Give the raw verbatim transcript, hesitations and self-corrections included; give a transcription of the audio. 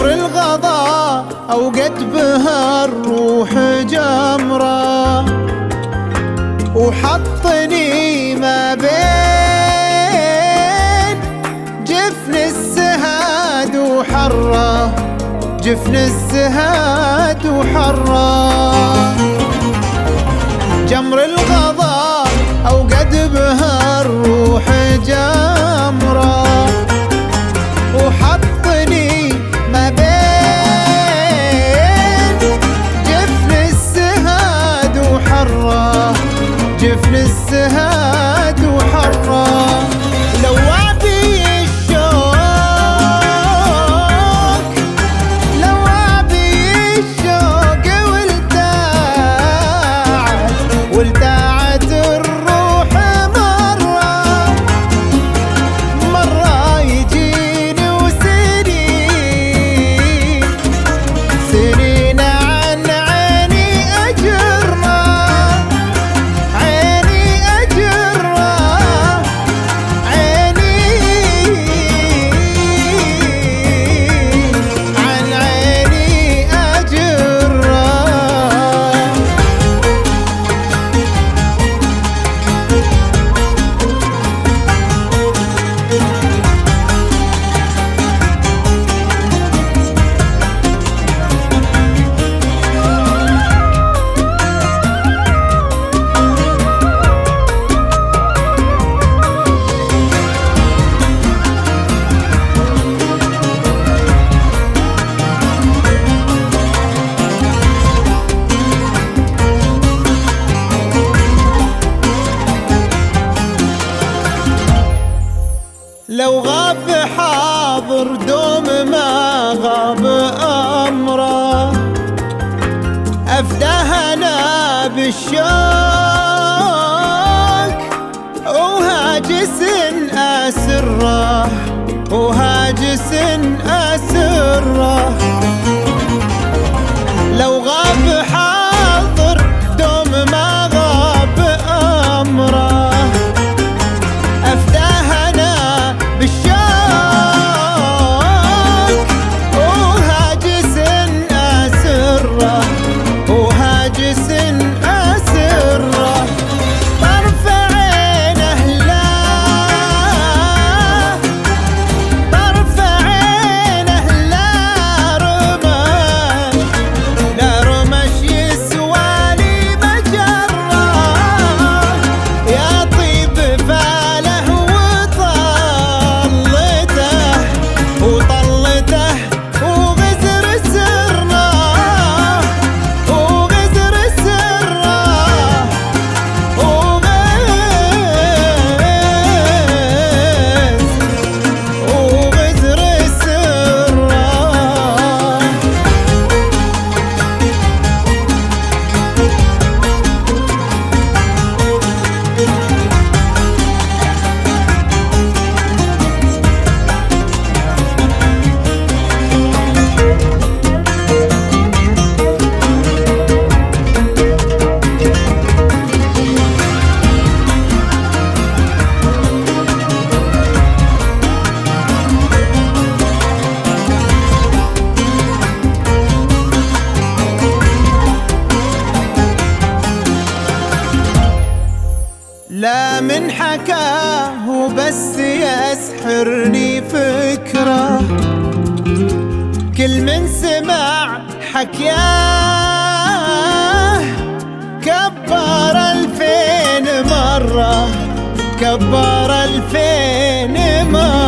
جمر الغضا أوقد بها الروح جمرة، وحطني ما بين جفن السهاد وحره، جفن السهاد وحره. جمر الغضا أوقد بها الروح جمرة، وحطني ما بين جفن السهاد وحره، جفن السهاد وحره. لو أبي الشوق، لو أبي الشوق والتاعت، والتاعت الروح مرة مرة يجيني وسنين، سنين عن عيني أجرنا، عيني أجرنا، عيني عن عيني أجرنا. لو غاب حاضر دوم ما غاب أمره، أفداه أنا بالشوق وهاجس أسره، وهاجس أسره. لو غاب حاضر دوم ما غاب أمره، أفداه أنا بالشوق وهاجس أسره، وهاجس أسره. طرف عينه لا، طرف عينه لا رمش، لا رمش يسوالي مجره. يا طيب فاله وطلته، وطلته وغزر سره، وغزر سره، وغز وغزر سره. لا من حكاه بس يسحرني فكره، كل من سمع حكياه كبر ألفين مرة، كبر ألفين مرة.